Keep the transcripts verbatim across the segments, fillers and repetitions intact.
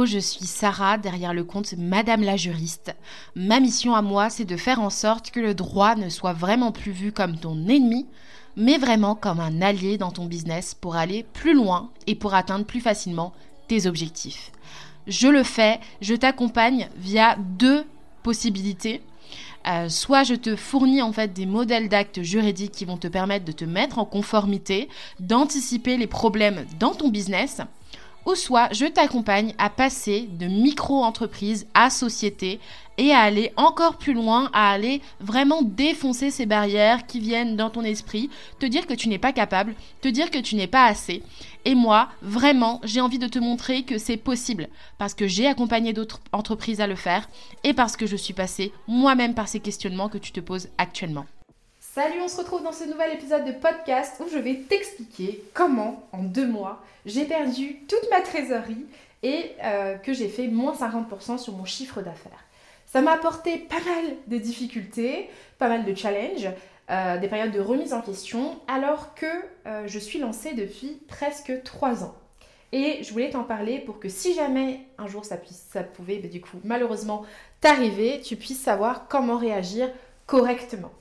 Hello, je suis Sarah, derrière le compte Madame la Juriste. Ma mission à moi, c'est de faire en sorte que le droit ne soit vraiment plus vu comme ton ennemi, mais vraiment comme un allié dans ton business pour aller plus loin et pour atteindre plus facilement tes objectifs. Je le fais, je t'accompagne via deux possibilités. Euh, soit je te fournis en fait des modèles d'actes juridiques qui vont te permettre de te mettre en conformité, d'anticiper les problèmes dans ton business, ou soit je t'accompagne à passer de micro-entreprise à société et à aller encore plus loin, à aller vraiment défoncer ces barrières qui viennent dans ton esprit, te dire que tu n'es pas capable, te dire que tu n'es pas assez. Et moi, vraiment, j'ai envie de te montrer que c'est possible parce que j'ai accompagné d'autres entreprises à le faire et parce que je suis passée moi-même par ces questionnements que tu te poses actuellement. Salut, on se retrouve dans ce nouvel épisode de podcast où je vais t'expliquer comment, en deux mois, j'ai perdu toute ma trésorerie et euh, que j'ai fait moins cinquante pour cent sur mon chiffre d'affaires. Ça m'a apporté pas mal de difficultés, pas mal de challenges, euh, des périodes de remise en question, alors que euh, je suis lancée depuis presque trois ans. Et je voulais t'en parler pour que si jamais un jour ça, puisse, ça pouvait bah, du coup malheureusement t'arriver, tu puisses savoir comment réagir correctement.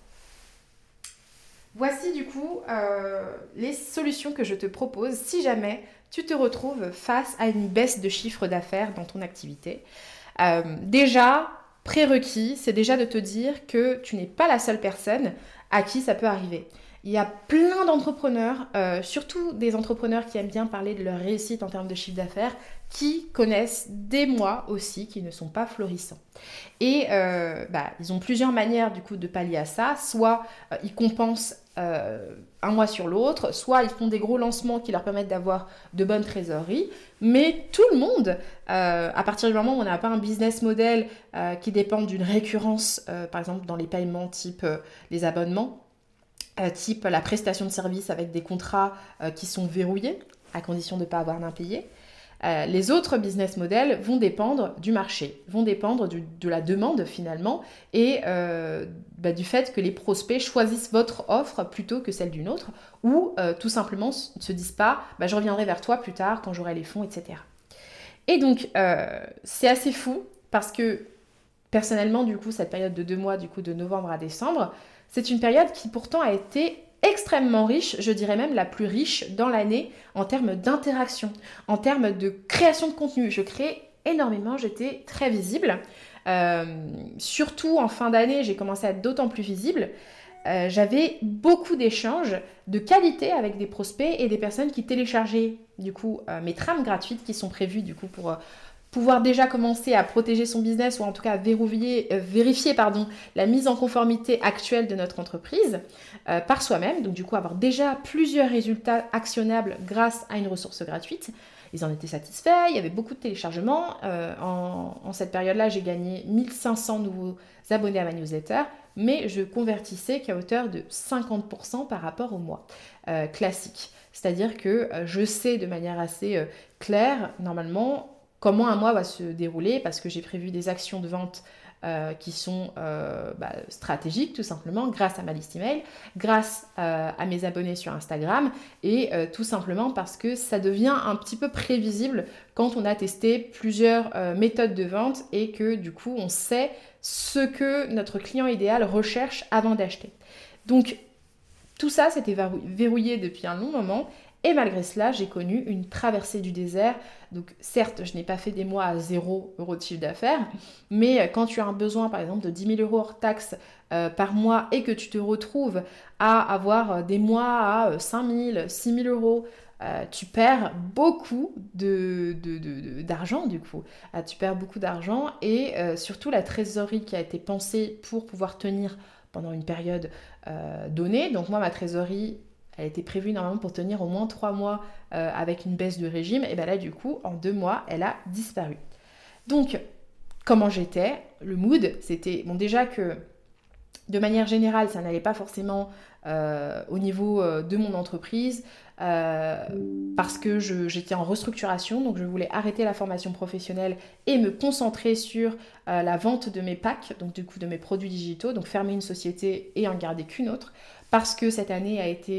Voici du coup euh, les solutions que je te propose si jamais tu te retrouves face à une baisse de chiffre d'affaires dans ton activité. Euh, déjà, prérequis, c'est déjà de te dire que tu n'es pas la seule personne à qui ça peut arriver. Il y a plein d'entrepreneurs, euh, surtout des entrepreneurs qui aiment bien parler de leur réussite en termes de chiffre d'affaires, qui connaissent des mois aussi qui ne sont pas florissants. Et euh, bah, ils ont plusieurs manières du coup de pallier à ça. Soit euh, ils compensent euh, un mois sur l'autre, soit ils font des gros lancements qui leur permettent d'avoir de bonnes trésoreries. Mais tout le monde, euh, à partir du moment où on n'a pas un business model euh, qui dépend d'une récurrence, euh, par exemple dans les paiements type euh, les abonnements, euh, type la prestation de service avec des contrats euh, qui sont verrouillés, à condition de ne pas avoir d'impayés. Euh, les autres business models vont dépendre du marché, vont dépendre du, de la demande finalement et euh, bah, du fait que les prospects choisissent votre offre plutôt que celle d'une autre ou euh, tout simplement ne se disent pas bah, « je reviendrai vers toi plus tard quand j'aurai les fonds, et cetera » Et donc, euh, c'est assez fou parce que personnellement, du coup, cette période de deux mois, du coup, de novembre à décembre, c'est une période qui pourtant a été extrêmement riche, je dirais même la plus riche dans l'année en termes d'interaction, en termes de création de contenu. Je crée énormément, j'étais très visible. Euh, surtout en fin d'année, j'ai commencé à être d'autant plus visible. Euh, j'avais beaucoup d'échanges de qualité avec des prospects et des personnes qui téléchargeaient du coup euh, mes trames gratuites qui sont prévues du coup pour... Euh, pouvoir déjà commencer à protéger son business ou en tout cas à vérifier, euh, vérifier pardon, la mise en conformité actuelle de notre entreprise euh, par soi-même. Donc du coup avoir déjà plusieurs résultats actionnables grâce à une ressource gratuite. Ils en étaient satisfaits, il y avait beaucoup de téléchargements. Euh, en, en cette période-là, j'ai gagné mille cinq cents nouveaux abonnés à ma newsletter, mais je convertissais qu'à hauteur de cinquante pour cent par rapport au mois euh, classique. C'est-à-dire que euh, je sais de manière assez euh, claire, normalement, comment un mois va se dérouler parce que j'ai prévu des actions de vente euh, qui sont euh, bah, stratégiques tout simplement grâce à ma liste email, grâce euh, à mes abonnés sur Instagram et euh, tout simplement parce que ça devient un petit peu prévisible quand on a testé plusieurs euh, méthodes de vente et que du coup on sait ce que notre client idéal recherche avant d'acheter. Donc tout ça c'était verrouillé depuis un long moment. Et malgré cela, j'ai connu une traversée du désert. Donc certes, je n'ai pas fait des mois à zéro euro de chiffre d'affaires, mais quand tu as un besoin par exemple de dix mille euros hors taxes euh, par mois et que tu te retrouves à avoir des mois à cinq mille, six mille euros, euh, tu perds beaucoup de, de, de, de, d'argent du coup. Euh, tu perds beaucoup d'argent et euh, surtout la trésorerie qui a été pensée pour pouvoir tenir pendant une période euh, donnée. Donc moi, ma trésorerie... elle était prévue normalement pour tenir au moins trois mois euh, avec une baisse de régime. Et bien là, du coup, en deux mois, elle a disparu. Donc, comment j'étais ? Le mood, c'était... Bon, déjà que, de manière générale, ça n'allait pas forcément euh, au niveau euh, de mon entreprise euh, parce que je, j'étais en restructuration. Donc, je voulais arrêter la formation professionnelle et me concentrer sur euh, la vente de mes packs, donc du coup, de mes produits digitaux. Donc, fermer une société et en garder qu'une autre. Parce que cette année a été...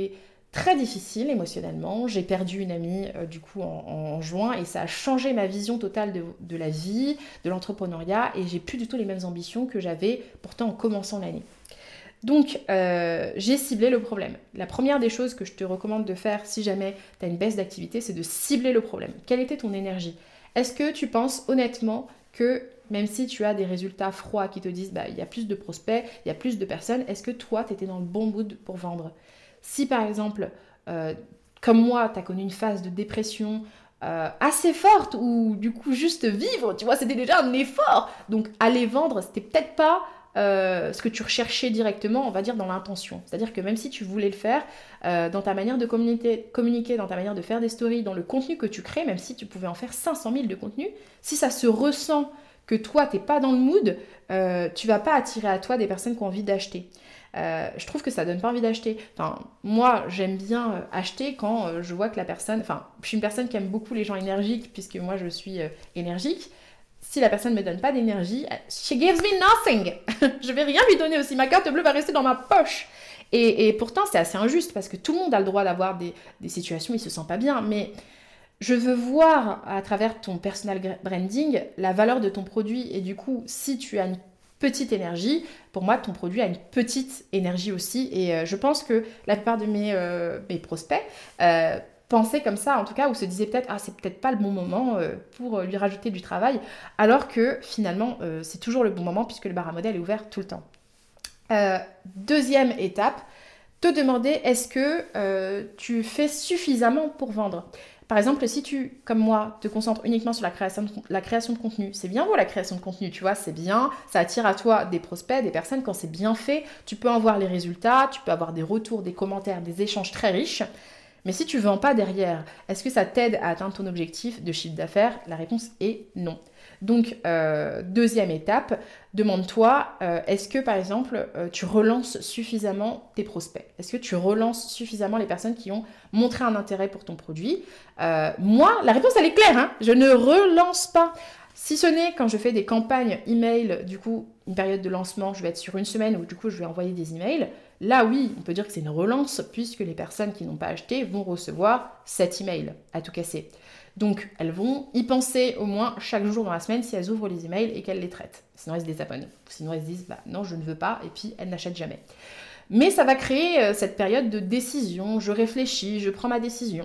très difficile émotionnellement. J'ai perdu une amie euh, du coup en, en juin et ça a changé ma vision totale de, de la vie, de l'entrepreneuriat et j'ai plus du tout les mêmes ambitions que j'avais pourtant en commençant l'année. Donc, euh, j'ai ciblé le problème. La première des choses que je te recommande de faire si jamais tu as une baisse d'activité, c'est de cibler le problème. Quelle était ton énergie ? Est-ce que tu penses honnêtement que même si tu as des résultats froids qui te disent bah, il y a plus de prospects, il y a plus de personnes, est-ce que toi, tu étais dans le bon mood pour vendre ? Si par exemple, euh, comme moi, tu as connu une phase de dépression euh, assez forte ou du coup juste vivre, tu vois, c'était déjà un effort. Donc, aller vendre, c'était peut-être pas... Euh, ce que tu recherchais directement, on va dire dans l'intention. C'est-à-dire que même si tu voulais le faire, euh, dans ta manière de communiquer, communiquer, dans ta manière de faire des stories, dans le contenu que tu crées, même si tu pouvais en faire cinq cent mille de contenu, si ça se ressent que toi, t'es pas dans le mood, euh, tu vas pas attirer à toi des personnes qui ont envie d'acheter. Euh, je trouve que ça donne pas envie d'acheter. Enfin, moi, j'aime bien euh, acheter quand euh, je vois que la personne... Enfin, je suis une personne qui aime beaucoup les gens énergiques, puisque moi, je suis euh, énergique. Si la personne ne me donne pas d'énergie, she gives me nothing. Je vais rien lui donner aussi. Ma carte bleue va rester dans ma poche. Et, et pourtant, c'est assez injuste parce que tout le monde a le droit d'avoir des, des situations où il ne se sent pas bien. Mais je veux voir à travers ton personal branding la valeur de ton produit. Et du coup, si tu as une petite énergie, pour moi, ton produit a une petite énergie aussi. Et euh, je pense que la plupart de mes, euh, mes prospects... Euh, pensaient comme ça en tout cas, ou se disaient peut-être ah c'est peut-être pas le bon moment euh, pour lui rajouter du travail, alors que finalement euh, c'est toujours le bon moment puisque le bar à modèle est ouvert tout le temps. Euh, deuxième étape, te demander est-ce que euh, tu fais suffisamment pour vendre. Par exemple, si tu, comme moi, te concentres uniquement sur la création de, la création de contenu, c'est bien beau la création de contenu, tu vois, c'est bien, ça attire à toi des prospects, des personnes, quand c'est bien fait, tu peux en voir les résultats, tu peux avoir des retours, des commentaires, des échanges très riches. Mais si tu ne vends pas derrière, est-ce que ça t'aide à atteindre ton objectif de chiffre d'affaires ? La réponse est non. Donc, euh, deuxième étape, demande-toi, euh, est-ce que par exemple, euh, tu relances suffisamment tes prospects ? Est-ce que tu relances suffisamment les personnes qui ont montré un intérêt pour ton produit ? euh, Moi, la réponse elle est claire, hein, je ne relance pas. Si ce n'est quand je fais des campagnes email, du coup, une période de lancement, je vais être sur une semaine où du coup je vais envoyer des emails. Là, oui, on peut dire que c'est une relance puisque les personnes qui n'ont pas acheté vont recevoir cet email à tout casser. Donc, elles vont y penser au moins chaque jour dans la semaine si elles ouvrent les emails et qu'elles les traitent. Sinon, elles se désabonnent. Sinon, elles se disent bah, « non, je ne veux pas » et puis elles n'achètent jamais. Mais ça va créer euh, cette période de décision. Je réfléchis, je prends ma décision.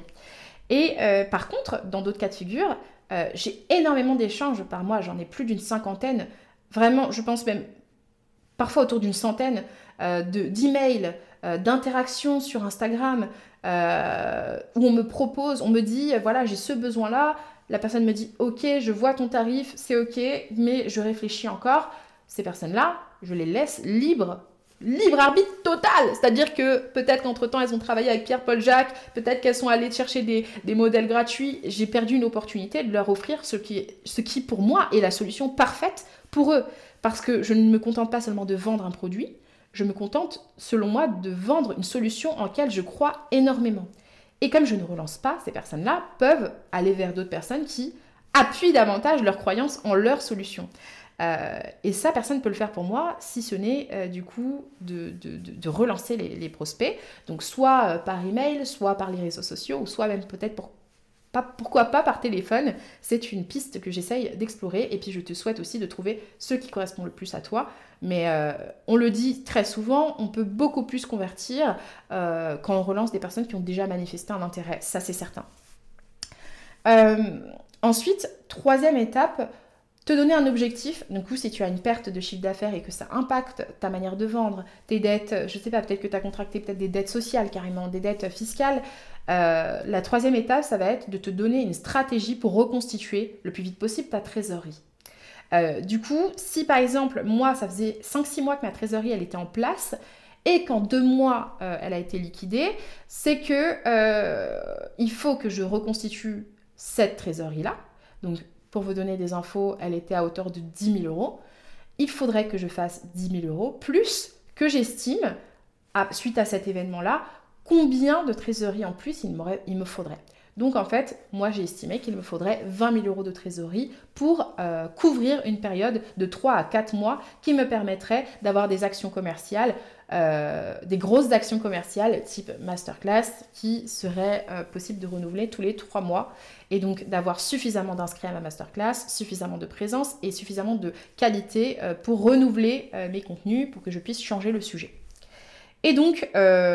Et euh, par contre, dans d'autres cas de figure, euh, j'ai énormément d'échanges par mois. J'en ai plus d'une cinquantaine. Vraiment, je pense même parfois autour d'une centaine euh, de, d'emails, euh, d'interactions sur Instagram euh, où on me propose, on me dit, voilà, j'ai ce besoin-là. La personne me dit, ok, je vois ton tarif, c'est ok, mais je réfléchis encore. Ces personnes-là, je les laisse libres. Libre arbitre total, c'est-à-dire que peut-être qu'entre-temps elles ont travaillé avec Pierre-Paul Jacques, peut-être qu'elles sont allées chercher des, des modèles gratuits. J'ai perdu une opportunité de leur offrir ce qui, ce qui pour moi est la solution parfaite pour eux, parce que je ne me contente pas seulement de vendre un produit, je me contente selon moi de vendre une solution en laquelle je crois énormément. Et comme je ne relance pas, ces personnes-là peuvent aller vers d'autres personnes qui appuient davantage leur croyance en leur solution. Euh, et ça, personne ne peut le faire pour moi, si ce n'est euh, du coup de, de, de, de relancer les, les prospects, donc soit euh, par email, soit par les réseaux sociaux, ou soit même peut-être pour, pas, pourquoi pas par téléphone. C'est une piste que j'essaye d'explorer, et puis je te souhaite aussi de trouver ceux qui correspondent le plus à toi. Mais euh, on le dit très souvent, on peut beaucoup plus convertir euh, quand on relance des personnes qui ont déjà manifesté un intérêt, ça c'est certain. Euh, ensuite, troisième étape, te donner un objectif. Du coup, si tu as une perte de chiffre d'affaires et que ça impacte ta manière de vendre, tes dettes, je ne sais pas, peut-être que tu as contracté peut-être des dettes sociales carrément, des dettes fiscales. Euh, la troisième étape, ça va être de te donner une stratégie pour reconstituer le plus vite possible ta trésorerie. Euh, du coup, si par exemple, moi, ça faisait cinq six mois que ma trésorerie, elle était en place et qu'en deux mois, euh, elle a été liquidée, c'est que euh, il faut que je reconstitue cette trésorerie-là. Donc, pour vous donner des infos, elle était à hauteur de dix mille euros. Il faudrait que je fasse dix mille euros, plus que j'estime, à, suite à cet événement-là, combien de trésorerie en plus il, il me faudrait. Donc en fait, moi j'ai estimé qu'il me faudrait vingt mille euros de trésorerie pour euh, couvrir une période de trois à quatre mois qui me permettrait d'avoir des actions commerciales, euh, des grosses actions commerciales type masterclass qui seraient euh, possibles de renouveler tous les trois mois et donc d'avoir suffisamment d'inscrits à ma masterclass, suffisamment de présence et suffisamment de qualité euh, pour renouveler euh, mes contenus pour que je puisse changer le sujet. Et donc,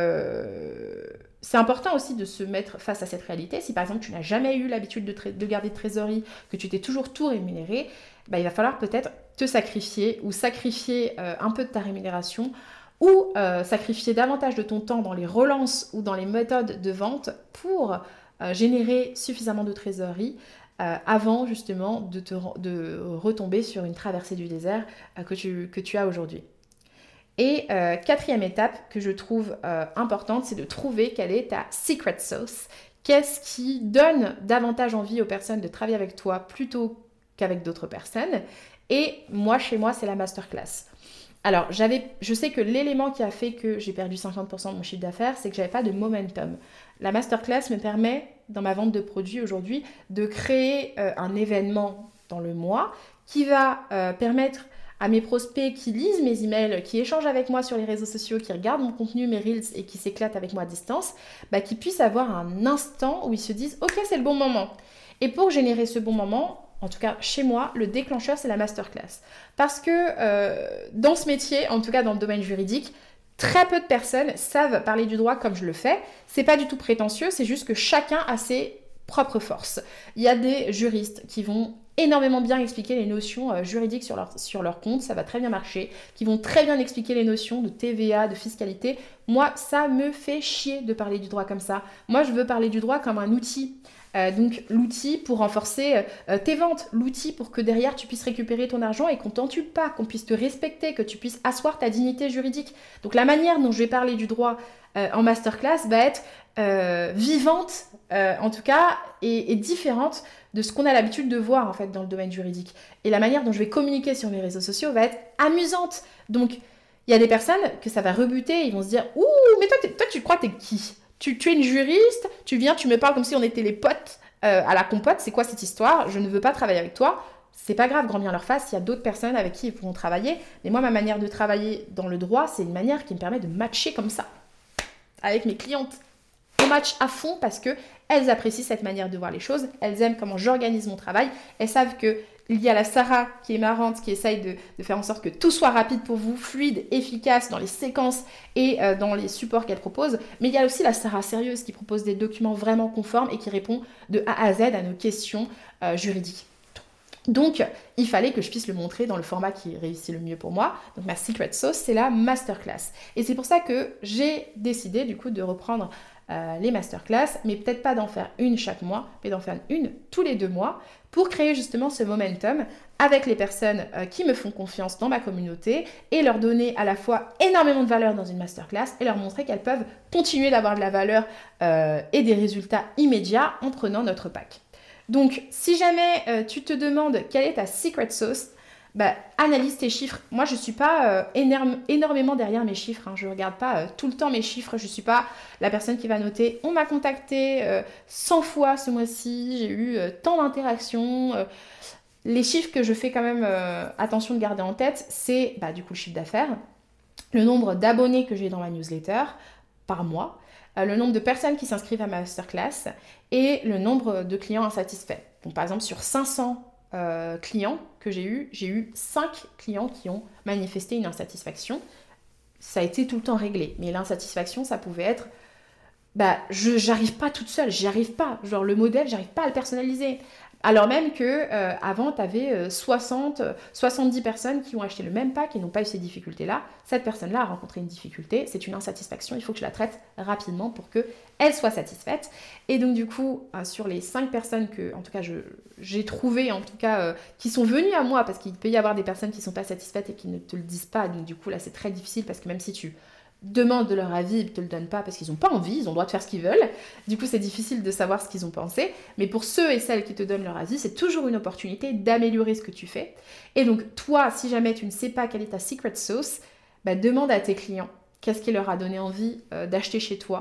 euh, c'est important aussi de se mettre face à cette réalité. Si par exemple tu n'as jamais eu l'habitude de, tra- de garder de trésorerie, que tu t'es toujours tout rémunéré, bah, il va falloir peut-être te sacrifier ou sacrifier euh, un peu de ta rémunération ou euh, sacrifier davantage de ton temps dans les relances ou dans les méthodes de vente pour euh, générer suffisamment de trésorerie euh, avant justement de, te, de retomber sur une traversée du désert euh, que, tu, que tu as aujourd'hui. Et euh, quatrième étape que je trouve euh, importante, c'est de trouver quelle est ta secret sauce. Qu'est-ce qui donne davantage envie aux personnes de travailler avec toi plutôt qu'avec d'autres personnes. Et moi, chez moi, c'est la masterclass. Alors, j'avais, je sais que l'élément qui a fait que j'ai perdu cinquante pour cent de mon chiffre d'affaires, c'est que j'avais pas de momentum. La masterclass me permet, dans ma vente de produits aujourd'hui, de créer euh, un événement dans le mois qui va euh, permettre à mes prospects qui lisent mes emails, qui échangent avec moi sur les réseaux sociaux, qui regardent mon contenu, mes reels et qui s'éclatent avec moi à distance, bah, qu'ils puissent avoir un instant où ils se disent « Ok, c'est le bon moment ». Et pour générer ce bon moment, en tout cas chez moi, le déclencheur, c'est la masterclass. Parce que euh, dans ce métier, en tout cas dans le domaine juridique, très peu de personnes savent parler du droit comme je le fais. C'est pas du tout prétentieux, c'est juste que chacun a ses propres forces. Il y a des juristes qui vont énormément bien expliquer les notions euh, juridiques sur leur, sur leur compte, ça va très bien marcher, qui vont très bien expliquer les notions de T V A, de fiscalité. Moi, ça me fait chier de parler du droit comme ça. Moi, je veux parler du droit comme un outil. Euh, donc l'outil pour renforcer euh, tes ventes, l'outil pour que derrière tu puisses récupérer ton argent et qu'on t'en tue pas, qu'on puisse te respecter, que tu puisses asseoir ta dignité juridique. Donc la manière dont je vais parler du droit euh, en masterclass va être euh, vivante, euh, en tout cas, et, et différente de ce qu'on a l'habitude de voir en fait dans le domaine juridique. Et la manière dont je vais communiquer sur mes réseaux sociaux va être amusante. Donc il y a des personnes que ça va rebuter, ils vont se dire « Ouh, mais toi, toi tu crois que t'es qui ? Tu, tu es une juriste, tu viens, tu me parles comme si on était les potes euh, à la compote, c'est quoi cette histoire ? Je ne veux pas travailler avec toi. » C'est pas grave, grand bien leur face, il y a d'autres personnes avec qui ils pourront travailler. Mais moi, ma manière de travailler dans le droit, c'est une manière qui me permet de matcher comme ça avec mes clientes. On match à fond parce qu'elles apprécient cette manière de voir les choses, elles aiment comment j'organise mon travail, elles savent que il y a la Sarah qui est marrante, qui essaye de, de faire en sorte que tout soit rapide pour vous, fluide, efficace dans les séquences et euh, dans les supports qu'elle propose. Mais il y a aussi la Sarah sérieuse qui propose des documents vraiment conformes et qui répond de A à Z à nos questions euh, juridiques. Donc, il fallait que je puisse le montrer dans le format qui réussit le mieux pour moi. Donc, ma secret sauce, c'est la masterclass. Et c'est pour ça que j'ai décidé du coup de reprendre euh, les masterclass, mais peut-être pas d'en faire une chaque mois, mais d'en faire une tous les deux mois pour créer justement ce momentum avec les personnes euh, qui me font confiance dans ma communauté et leur donner à la fois énormément de valeur dans une masterclass et leur montrer qu'elles peuvent continuer d'avoir de la valeur euh, et des résultats immédiats en prenant notre pack. Donc, si jamais euh, tu te demandes quelle est ta secret sauce, bah, analyse tes chiffres. Moi, je ne suis pas euh, énorme, énormément derrière mes chiffres. Hein. Je ne regarde pas euh, tout le temps mes chiffres. Je ne suis pas la personne qui va noter « On m'a contacté euh, cent fois ce mois-ci, j'ai eu euh, tant d'interactions. Euh, » Les chiffres que je fais quand même euh, attention de garder en tête, c'est bah, du coup le chiffre d'affaires, le nombre d'abonnés que j'ai dans ma newsletter par mois, euh, le nombre de personnes qui s'inscrivent à ma masterclass et le nombre de clients insatisfaits. Donc par exemple, sur cinq cents euh, clients que j'ai eu, j'ai eu cinq clients qui ont manifesté une insatisfaction. Ça a été tout le temps réglé, mais l'insatisfaction, ça pouvait être bah, je j'arrive pas toute seule, j'y arrive pas. Genre le modèle, j'arrive pas à le personnaliser. Alors même que euh, avant, tu avais euh, soixante, soixante-dix personnes qui ont acheté le même pack et n'ont pas eu ces difficultés-là. Cette personne-là a rencontré une difficulté, c'est une insatisfaction, il faut que je la traite rapidement pour qu'elle soit satisfaite. Et donc du coup, euh, sur les cinq personnes que, en tout cas, je, j'ai trouvées, en tout cas, euh, qui sont venues à moi, parce qu'il peut y avoir des personnes qui ne sont pas satisfaites et qui ne te le disent pas, donc du coup là c'est très difficile parce que même si tu demandent de leur avis, ils ne te le donnent pas parce qu'ils n'ont pas envie, ils ont le droit de faire ce qu'ils veulent. Du coup, c'est difficile de savoir ce qu'ils ont pensé. Mais pour ceux et celles qui te donnent leur avis, c'est toujours une opportunité d'améliorer ce que tu fais. Et donc, toi, si jamais tu ne sais pas quelle est ta secret sauce, bah, demande à tes clients qu'est-ce qui leur a donné envie euh, d'acheter chez toi.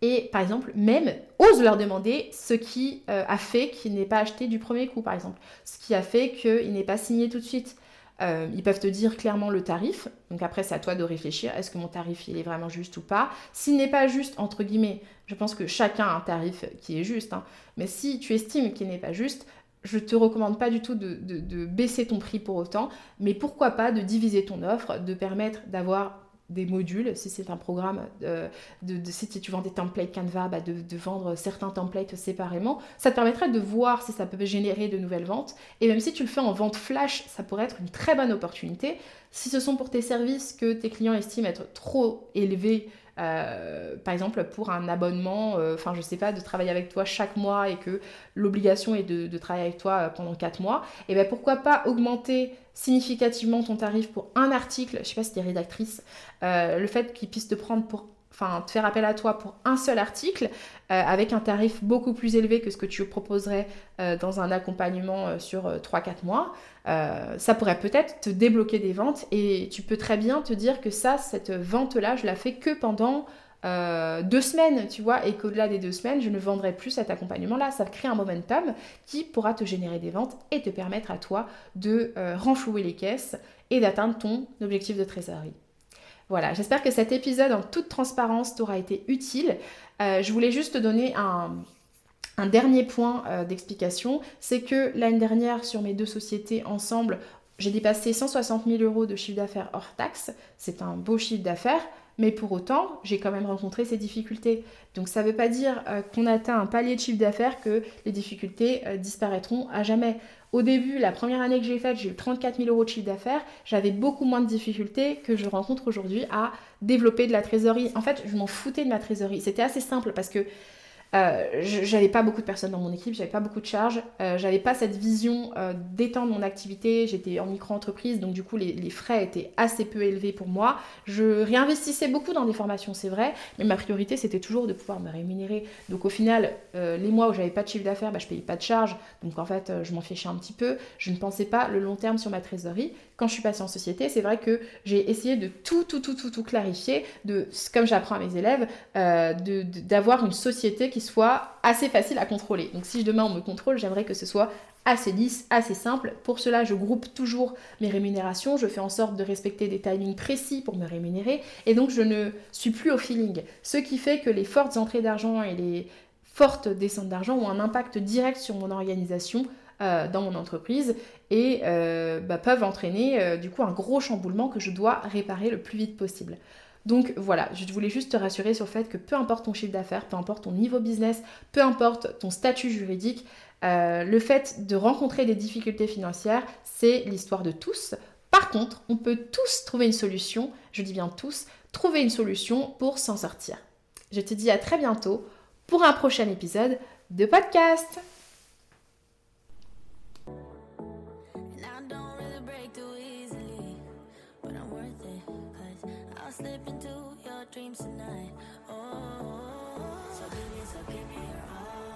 Et par exemple, même, ose leur demander ce qui euh, a fait qu'il n'ait pas acheté du premier coup, par exemple. Ce qui a fait qu'il n'ait pas signé tout de suite. Euh, ils peuvent te dire clairement le tarif. Donc après, c'est à toi de réfléchir. Est-ce que mon tarif, il est vraiment juste ou pas? S'il n'est pas juste, entre guillemets, je pense que chacun a un tarif qui est juste. Hein, mais si tu estimes qu'il n'est pas juste, je ne te recommande pas du tout de, de, de baisser ton prix pour autant. Mais pourquoi pas de diviser ton offre, de permettre d'avoir des modules, si c'est un programme, de, de, de, si tu vends des templates Canva, bah de, de vendre certains templates séparément. Ça te permettrait de voir si ça peut générer de nouvelles ventes. Et même si tu le fais en vente flash, ça pourrait être une très bonne opportunité. Si ce sont pour tes services que tes clients estiment être trop élevés, Euh, par exemple pour un abonnement, enfin euh, je sais pas, de travailler avec toi chaque mois et que l'obligation est de, de travailler avec toi pendant quatre mois, et bien pourquoi pas augmenter significativement ton tarif pour un article, je sais pas si tu es rédactrice, euh, le fait qu'ils puissent te prendre pour, enfin te faire appel à toi pour un seul article, euh, avec un tarif beaucoup plus élevé que ce que tu proposerais euh, dans un accompagnement euh, sur euh, trois à quatre mois, euh, ça pourrait peut-être te débloquer des ventes et tu peux très bien te dire que ça, cette vente-là, je la fais que pendant euh, deux semaines, tu vois, et qu'au-delà des deux semaines, je ne vendrai plus cet accompagnement-là. Ça crée un momentum qui pourra te générer des ventes et te permettre à toi de euh, renflouer les caisses et d'atteindre ton objectif de trésorerie. Voilà, j'espère que cet épisode en toute transparence t'aura été utile. Euh, je voulais juste te donner un, un dernier point euh, d'explication. C'est que l'année dernière, sur mes deux sociétés ensemble, j'ai dépassé cent soixante mille euros de chiffre d'affaires hors taxe. C'est un beau chiffre d'affaires. Mais pour autant, j'ai quand même rencontré ces difficultés. Donc ça ne veut pas dire euh, qu'on atteint un palier de chiffre d'affaires que les difficultés euh, disparaîtront à jamais. Au début, la première année que j'ai faite, j'ai eu trente-quatre mille euros de chiffre d'affaires. J'avais beaucoup moins de difficultés que je rencontre aujourd'hui à développer de la trésorerie. En fait, je m'en foutais de ma trésorerie. C'était assez simple parce que Euh, j'avais pas beaucoup de personnes dans mon équipe, j'avais pas beaucoup de charges, euh, j'avais pas cette vision euh, d'étendre mon activité, j'étais en micro-entreprise, donc du coup les, les frais étaient assez peu élevés pour moi. Je réinvestissais beaucoup dans des formations, c'est vrai, mais ma priorité c'était toujours de pouvoir me rémunérer. Donc au final, euh, les mois où j'avais pas de chiffre d'affaires, bah, je payais pas de charges, donc en fait euh, je m'en fichais un petit peu, je ne pensais pas le long terme sur ma trésorerie. Quand je suis passée en société, c'est vrai que j'ai essayé de tout, tout, tout, tout, tout clarifier, de, comme j'apprends à mes élèves, euh, de, de, d'avoir une société qui soit assez facile à contrôler. Donc si demain on me contrôle, j'aimerais que ce soit assez lisse, assez simple. Pour cela, je groupe toujours mes rémunérations, je fais en sorte de respecter des timings précis pour me rémunérer, et donc je ne suis plus au feeling. Ce qui fait que les fortes entrées d'argent et les fortes descentes d'argent ont un impact direct sur mon organisation euh, dans mon entreprise et euh, bah, peuvent entraîner euh, du coup un gros chamboulement que je dois réparer le plus vite possible. Donc voilà, je voulais juste te rassurer sur le fait que peu importe ton chiffre d'affaires, peu importe ton niveau business, peu importe ton statut juridique, euh, le fait de rencontrer des difficultés financières, c'est l'histoire de tous. Par contre, on peut tous trouver une solution, je dis bien tous, trouver une solution pour s'en sortir. Je te dis à très bientôt pour un prochain épisode de podcast. Slip into your dreams tonight. Oh, so give me, so give me